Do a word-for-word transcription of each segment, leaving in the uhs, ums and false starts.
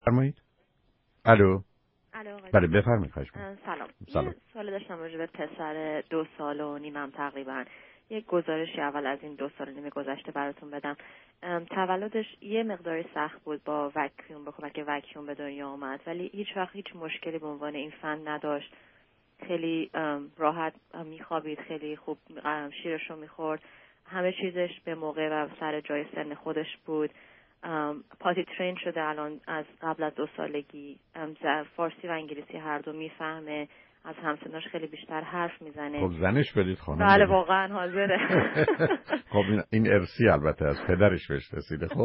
فرمایید. الو. الو. بله بفرمایید. خواهش می‌کنم. سلام. سلام. یه سوال داشتم راجع به پسر دو سال و نیمم تقریبا. یک گزارشی اول از این دو سال و نیم گذشته براتون بدم. تولدش یه مقداری سخت بود، با وکیوم با کمک وکیوم به دنیا آمد، ولی هیچ وقت هیچ مشکلی به عنوان این فن نداشت. خیلی راحت میخوابید، خیلی خوب شیرش رو میخورد، همه چیزش به موقع و سر جای سن خودش بود. پاتی ترین شده الان از قبل از دو سالگی، فارسی و انگلیسی هر دو میفهمه، از همسناش خیلی بیشتر حرف میزنه. خب زنش بدید خانم. بله واقعا حاضره. خب این ارسی البته از پدرش بهش رسیده. خب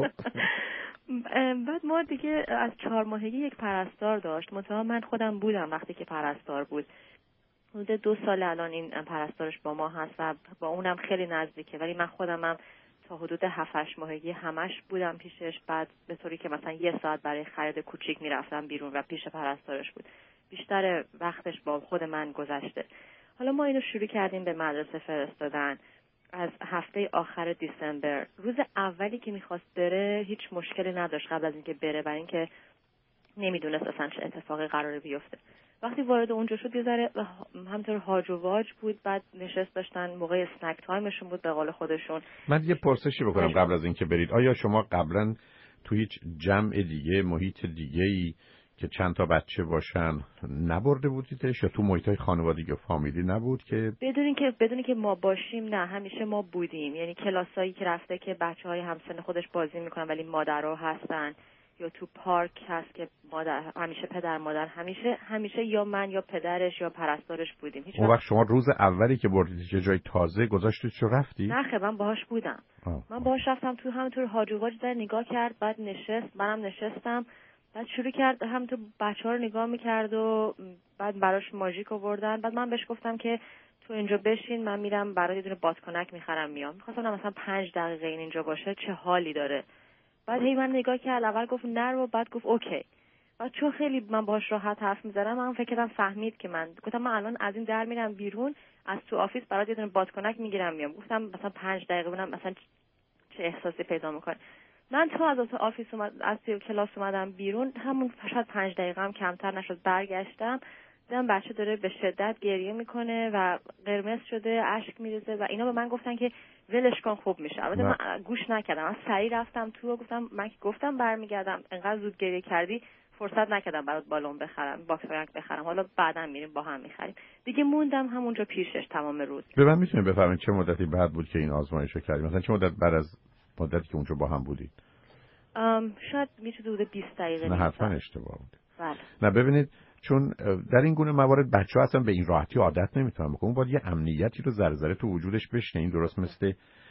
بعد ما دیگه از چهار ماهگی یک پرستار داشت، مطمئنا من خودم بودم وقتی که پرستار بود. حدود دو سال الان این پرستارش با ما هست و با اونم خیلی نزدیکه، ولی من خودم هم تا حدود هفت هشت ماهگی همش بودم پیشش، بعد به طوری که مثلا یه ساعت برای خرید کوچیک میرفتم بیرون و پیش پرستارش بود. بیشتر وقتش با خود من گذشته. حالا ما اینو شروع کردیم به مدرسه فرستادن از هفته آخر دیسمبر. روز اولی که میخواست بره هیچ مشکلی نداشت قبل از اینکه بره، برای اینکه نمیدونست اصلا چه اتفاقی قراره بیفته. وقتی وارد اونجا شد یه ذره همطور هاج و واج بود، بعد نشست داشتن موقع اسنک تایمشون بود به قول خودشون. من یه پرسشی بکنم قبل از اینکه برید. آیا شما قبلا تو هیچ جمع دیگه، محیط دیگه‌ای که چند تا بچه باشن نبرده بودیدش، یا تو محیطای خانوادگی و فامیلی نبود که بدون اینکه بدون اینکه ما باشیم؟ نه، همیشه ما بودیم. یعنی کلاسایی که رفته که بچه‌های همسن خودش بازی میکنن ولی مادرها هستن، یا تو پارک هست که مادر همیشه پدر مادر همیشه همیشه یا من یا پدرش یا پرستارش بودیم. هیچ اون وقت شما روز اولی که بردید یه جای تازه گذاشتید چه رفتی؟ نه خب من باهاش بودم. آه. من باهاش رفتم تو، همونطور هاجوواج در نگاه کرد، بعد نشست، منم نشستم، بعد شروع کرد همونطور بچه‌ها رو نگاه می‌کرد و بعد براش ماژیک آوردن. بعد من بهش گفتم که تو اینجا بشین، من میرم برات یه دونه بادکنک می‌خرم میام. می‌خواستم مثلا پنج دقیقه این اینجا باشه چه حالی داره. بعد هی من نگاه کرد، اول گفت نرو، بعد گفت اوکی. بعد چون خیلی من باهاش راحت حرف می‌زدم، من فکر کردم فهمید که من گفتم من الان از این در میرم بیرون، از تو آفیس برات یه دونه بادکنک میگیرم میام. گفتم مثلا پنج دقیقه ببینم مثلا چه احساسی پیدا میکنه. من تو از آفیس اومد، از توی کلاس اومدم بیرون، همون شاید پنج دقیقه هم کمتر نشد، برگشتم دیدم بچه داره به شدت گریه میکنه و قرمز شده، اشک میریزه و اینا به من گفتن که ولش کن خوب میشه. البته من گوش نکردم، من سریع رفتم تو و گفتم من که گفتم برمیگردم، انقدر زود گریه کردی فرصت نکردم برات بالون بخرم، باکس فرانک بخرم، حالا بعداً میریم با هم میخریم. دیگه موندم همونجا پیشش تمام روز. به من میتونید بفرمایید چه مدتی بعد بود که این آزمایشو کردید؟ مثلا چه مدت بعد از مدتی که اونجا با هم بودید؟ ام شاید میشه حدود بیست دقیقه. نه حتما اشتباه بود. بله. نه ببینید، چون در این گونه موارد بچه‌ها اصلا به این راحتی عادت نمیتونن بکنن. باید یه امنیتی رو ذره ذره تو وجودش بشینه. این درست مثل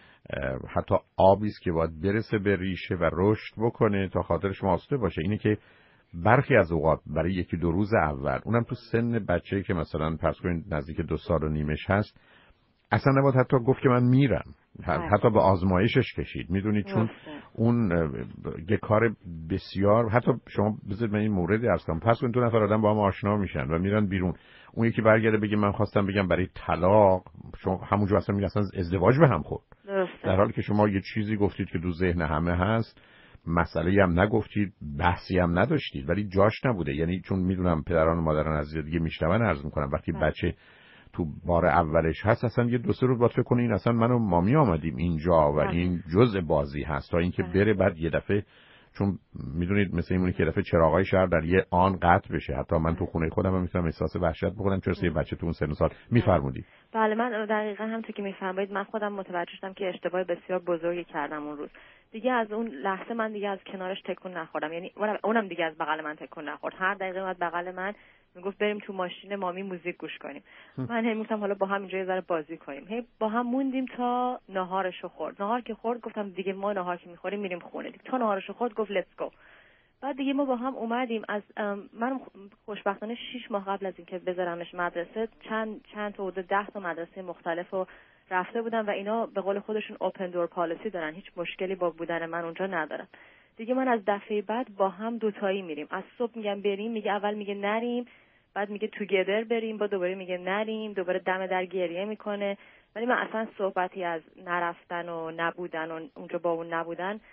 حتی آبی است که باید برسه به ریشه و رشد بکنه تا خاطر شما آسوده باشه. اینه که برخی از اوقات برای یکی دو روز اول، اونم تو سن بچه‌ای که مثلا فرض کنید نزدیک دو سال و نیمش هست، اصلا نباید حتی گفت که من میرم، حتی به آزمایشش کشید. میدونید چون اون یه کار بسیار، حتی شما بذارید من این موردی عرض کنم، پس اون دو نفر آدم با هم آشنا میشن و میرن بیرون، اون یکی برگرده بگه من خواستم بگم برای طلاق، شما همونجا اصلا میگه اصلا ازدواج به هم خورد، در حالی که شما یه چیزی گفتید که دو ذهن همه هست، مسئله هم نگفتید، بحثی هم نداشتید، ولی جاش نبوده. یعنی چون میدونم پدران و مادران عزیز دیگه میشنون عرض میکنم، وقتی بله. بچه تو بار اولش هست اصلا یه دو سه روز باید فکر کنه این اصلا من و مامی آمدیم اینجا و این جزء بازی هست، تا اینکه بره بعد یه دفعه، چون میدونید مثل اینونه که یه دفعه چراغای شهر در یه آن قطع بشه. حتی من تو خونه خودم هم میتونم احساس وحشت بکنم چون یه بچه تو اون سن و سال. میفرمودید؟ بله من دقیقاً همونطور که میفرمایید من خودم متوجه شدم که اشتباه بسیار بزرگی کردم اون روز. دیگه از اون لحظه من دیگه از کنارش تکون نخوردم، یعنی اونم دیگه از بغل من تکون نخورد. هر دقیقه اومد بغل من میگفت بریم تو ماشین مامی موزیک گوش کنیم. من هم گفتم حالا با هم اینجا یه ذره بازی کنیم. هی با هم موندیم تا ناهارشو خورد. ناهار که خورد گفتم دیگه ما ناهار که میخوریم میریم خونه. دیگه تا ناهارشو خورد گفت لیتس گو. بعد دیگه ما با هم اومدیم. از من خوشبختانه شش ماه قبل از اینکه بذارمش مدرسه چند چند تا حدود ده تا مدرسه مختلفو رفته بودم و اینا به قول خودشون اوپن دور پالیسی دارن، هیچ مشکلی با بودن من اونجا ندارن. دیگه من از دفعه بعد با هم دوتایی میریم. از صبح میگم بریم، میگه اول میگه نریم، بعد میگه توگیدر بریم، بعد دوباره میگه نریم، دوباره دم در گریه میکنه. ولی من اصلا صحبتی از نرفتن و نبودن و اونجا با اون نبودن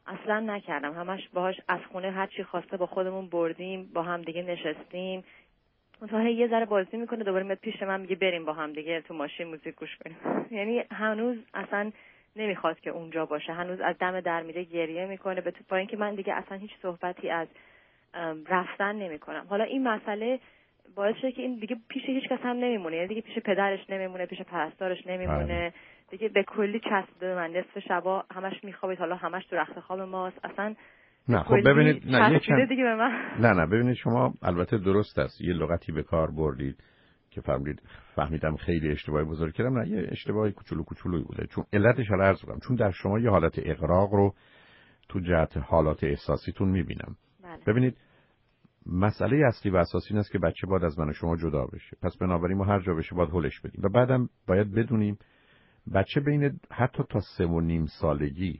اصلا نکردم. همش باهاش از خونه هر چی خواسته با خودمون بردیم، با هم دیگه نشستیم. اون یه ذره بازی میکنه، دوباره میاد پیش من میگه بریم با هم دیگه تو ماشین موزیک گوش کنیم. یعنی هنوز اصلا نمیخواد که اونجا باشه، هنوز از دم در میره گریه میکنه، به تو پایین که من دیگه اصلا هیچ صحبتی از رفتن نمیکنم. حالا این مسئله باعث شده که این دیگه پیش هیچ کس هم نمیمونه، یعنی دیگه پیش پدرش نمیمونه، پیش پرستارش نمیمونه، دیگه به کلی چسبیده به من. نصف شبا همش میخوابید، حالا همش تو رخت خواب ماست اصلا. نه خب ببینید، نه چند... دیگه به من. نه نه ببینید، شما البته درست است یه لغتی به کار بردید که فهمیدید فهمیدم خیلی اشتباهی بزرگ کردم. نه، یه اشتباهی کوچولو کوچولویی بوده، چون علتش رو عرض کنم، چون در شما یه حالت اغراق رو تو جهت حالات احساسیتون میبینم. بله. ببینید، مسئله اصلی و اساسی این است که بچه باید از من و شما جدا بشه، پس بنابراین ما هر جا بشه باید هلش بدیم و بعدم باید بدونیم بچه بین حتی تا سه و نیم سالگی،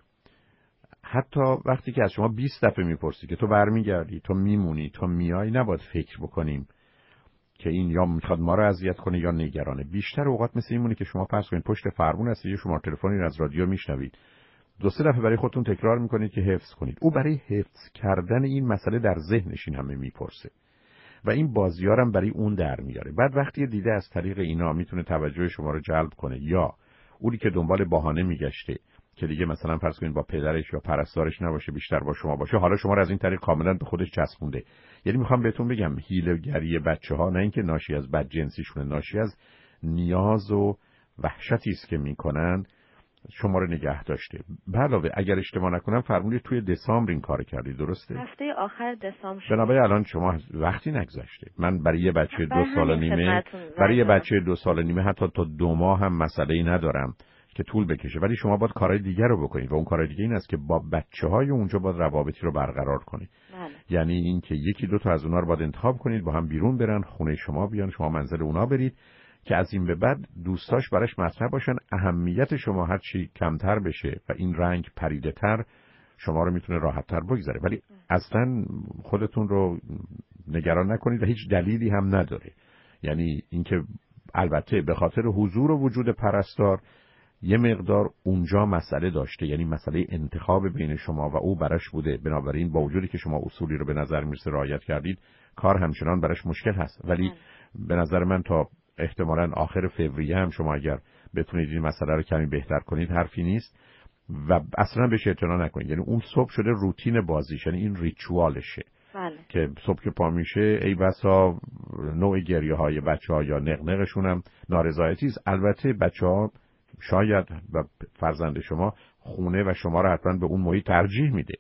حتی وقتی که از شما بیست دفعه میپرسی که تو برمیگردی، تو میمونی، تو میای، نباید فکر بکنیم که این یا میخواد ما رو اذیت کنه یا نگرانه. بیشتر اوقات مثل اینمونه که شما فرض کنید پشت فرمون هستید، یه شماره تلفنی از رادیو میشنوید، دو سه دفعه برای خودتون تکرار میکنید که حفظ کنید. او برای حفظ کردن این مسئله در ذهنش این همه میپرسه و این بازیارم برای اون در میاره. بعد وقتی دیده از طریق اینا میتونه توجه شما رو جلب کنه، یا اونی که دنبال بهانه میگشته که دیگه مثلا فرض کنید با پدرش یا پرستارش نباشه، بیشتر با شما باشه، حالا شما رو از این طریق کاملا به خودش چسبونده. یعنی میخوام بهتون بگم حیله‌گری بچه‌ها نه اینکه ناشی از بدجنسیشونه، ناشی از نیاز و وحشتی است که میکنن شما رو نگه داشته. به علاوه اگر اشتباه نکنم فرمودید توی دسامبر این کارو کردی، درسته؟ هفته آخر دسامبر. بنابراین الان شما وقتی نگذشته. من برای یه بچه دو سال و نیمه برای یه بچه دو سال و نیمه حتی تا دو ماه هم مسئله‌ای ندارم که طول بکشه، ولی شما باید کارهای دیگر رو بکنید و اون کارهای دیگه این است که با بچه‌های اونجا باید روابطی رو برقرار کنید. بله. یعنی این که یکی دو تا از اونها رو باید انتخاب کنید، با هم بیرون برن، خونه شما بیان، شما منزل اونا برید، که از این به بعد دوستاش براش مطرح باشن. اهمیت شما هر چی کمتر بشه و این رنگ پریده تر، شما رو میتونه راحت تر بگذاره. ولی اصلا خودتون رو نگران نکنید و هیچ دلیلی هم نداره. یعنی اینکه البته به خاطر حضور و وجود پرستار یه مقدار اونجا مسئله داشته، یعنی مسئله انتخاب بین شما و او براش بوده، بنابراین با وجودی که شما اصولی رو به نظر میرسه رعایت کردید، کار همچنان براش مشکل هست. ولی به نظر من تا احتمالاً آخر فوریه هم شما اگر بتونید این مسئله رو کمی بهتر کنید حرفی نیست و اصلا بهش اعتنا نکنید. یعنی اون صبح شده روتین بازیش، یعنی این ریچوالشه. بله. که صبح که پا میشه ای بسا نوع گریه های بچه ها یا نقنقشون هم نارضایتی است. البته بچه ها شاید و فرزند شما خونه و شما رو حتما به اون محیط ترجیح میده،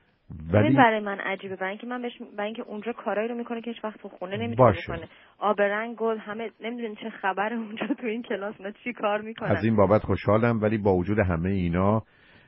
ولی برای من عجیبه، برای اینکه من بهش برای اینکه اونجا کارایی رو میکنه که هیچ وقت تو خونه نمیتونه بکنه. آب رنگ گل همه نمیدونن چه خبر اونجا تو این کلاس نه چی کار میکنن. از این بابت خوشحالم، ولی با وجود همه اینا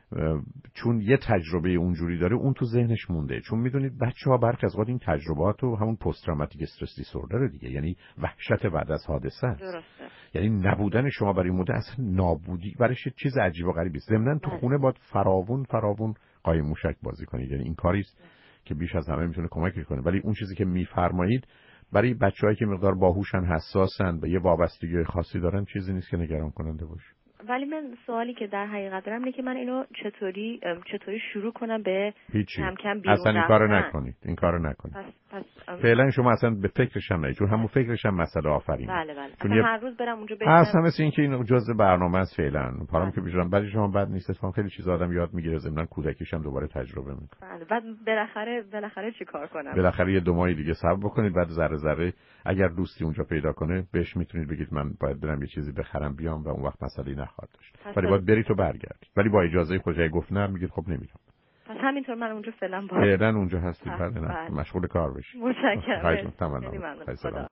چون یه تجربه اونجوری داره اون تو ذهنش مونده. چون میدونید بچه‌ها برخی از اوقات این تجربات رو همون پست تروماتیک استرس دیسوردر دیگه، یعنی وحشت بعد از حادثه است. درسته. یعنی نبودن شما برای مدت اصلا نابودی برایش چیز عجیب و غریبی است. ضمن تو خونه باید فراوون فراوون قایم موشک بازی کنید. یعنی این کاری است که بیش از همه میتونه کمک کنه. ولی اون چیزی که میفرمایید برای بچه‌هایی که مقدار باهوشن، حساسن و یه وابستگی خاصی دارن چیزی نیست که نگران کننده باشه. ولی من سوالی که در حقیقت دارم اینه که من اینو چطوری چطوری شروع کنم به هیچی. کم کم بیرون اصلا این کارو نکنید. این کارو نکنید. پس پس فعلا شما اصلا به فکرش هم نید، چون همون فکرش هم مسئله آفرینه. بله بله. چون یه... هر روز برم اونجا بگم اصلا مثل این که این جزء برنامه است فعلا. پارام که بیشتر بعد شما بعد نیست، اتفاقا خیلی چیزا آدم یاد میگیره، ضمن کودکیش هم دوباره تجربه میکنه. بله. بعد بالاخره بالاخره چیکار کنم؟ بالاخره یه دو ماه دیگه صبر بکنید، بعد ذره ذره اگر دوستی اونجا پیدا کنه بهش میتونید بگید من باید برم یه چیزی بخرم بیام و اون وقت مسئله نخواهد داشت. ولی باید برید و برگردید. ولی با اجازه خودش گفت نه میگید خب نمیرم. پس همینطور من اونجا فعلا با فعلا اونجا هستید. بله نه مشغول کار بشید. متشکرم. خیلی ممنون.